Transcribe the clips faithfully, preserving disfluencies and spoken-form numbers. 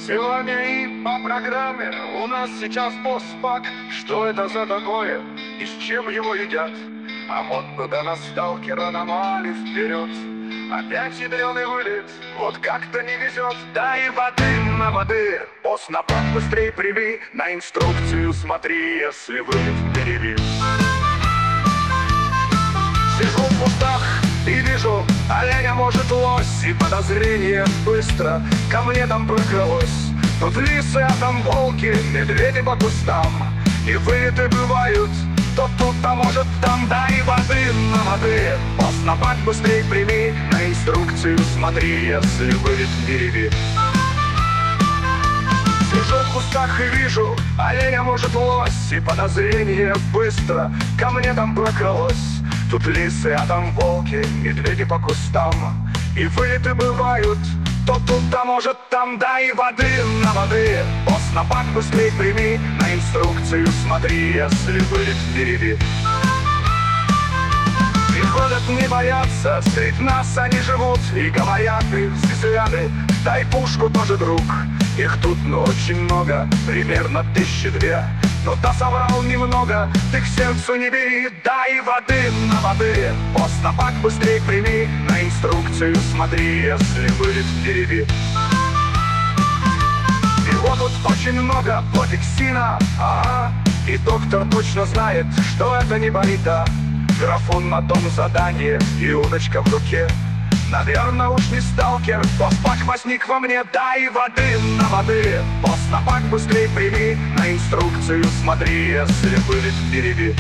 Сегодня и по программе у нас сейчас постпак. Что это за такое и с чем его едят? А вот туда на сталкера намали вперед. Опять ядреный вылет, вот как-то не везет. Да и воды на воды, пост на пак быстрей прими. На инструкцию смотри, если вылет перебит. Сижу в кустах и вижу оленя, может лось. И подозрение быстро ко мне там прокралось. Тут лисы, а там волки, медведи по кустам. И вылеты бывают то тут, а может там. Да и воды на воды, пост на пак быстрей прими. На инструкцию смотри, если вылет перебит. Сижу в кустах и вижу оленя, может лось. И подозрение быстро ко мне там прокралось. Тут лисы, а там волки, медведи по кустам. И вылеты бывают то тут, а может там. Да и воды на воды, пост на пак быстрей прими. На инструкцию смотри, если вылет впереди. Приходят не боятся, средь нас они живут. И говорят их взгляды: дай пушку, тоже друг. Их тут, ну, очень много, примерно тысячи две. Но та соврал немного, ты к сердцу не бери. Дай воды на воды, пост на пак быстрей прими. На инструкцию смотри, если вылет впереди. Его тут очень много, платексина, ага. И доктор точно знает, что это не болит, а графон на том задании и удочка в руке. Наверно, уж не сталкер, постпак возник во мне. Дай воды на воды, пост на пак быстрей прими. На инструкцию смотри, если вылет впереди.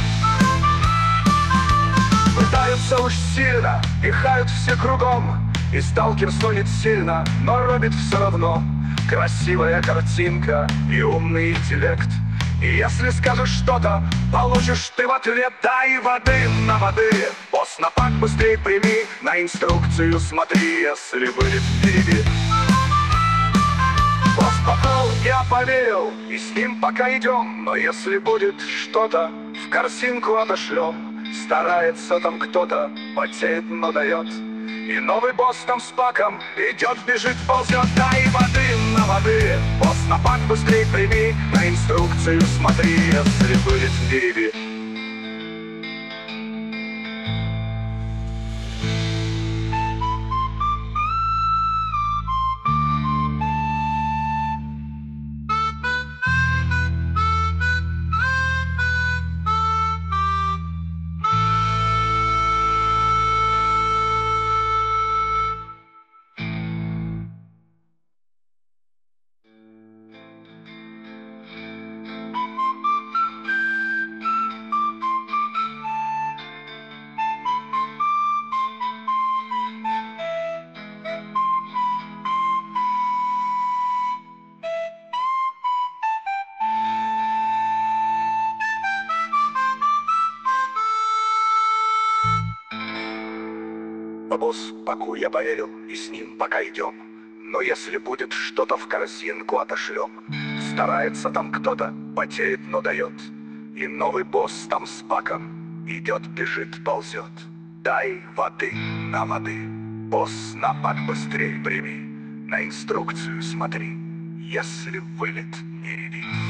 Пытаются уж сильно, пихают все кругом. И сталкер стонет сильно, но робит все равно. Красивая картинка и умный интеллект. И если скажешь что-то, получишь ты в ответ. Дай воды на воды, пост на пак быстрей прими. На инструкцию смотри, если вылет впереди. Пост попал, я поверил, и с ним пока идем. Но если будет что-то, в корзинку отошлем. Старается там кто-то, потеет, но дает. И новый босс там с паком идет, бежит, ползет. Дай воды на воды, пост на пак быстрей прими. На инструкцию смотри, если вылет впереди. Босс паку я поверил, и с ним пока идем. Но если будет что-то, в корзинку отошлем. Старается там кто-то, потеет, но дает. И новый босс там с паком идет, бежит, ползет. Дай воды на воды, босс на пак быстрей прими. На инструкцию смотри, если вылет не реви.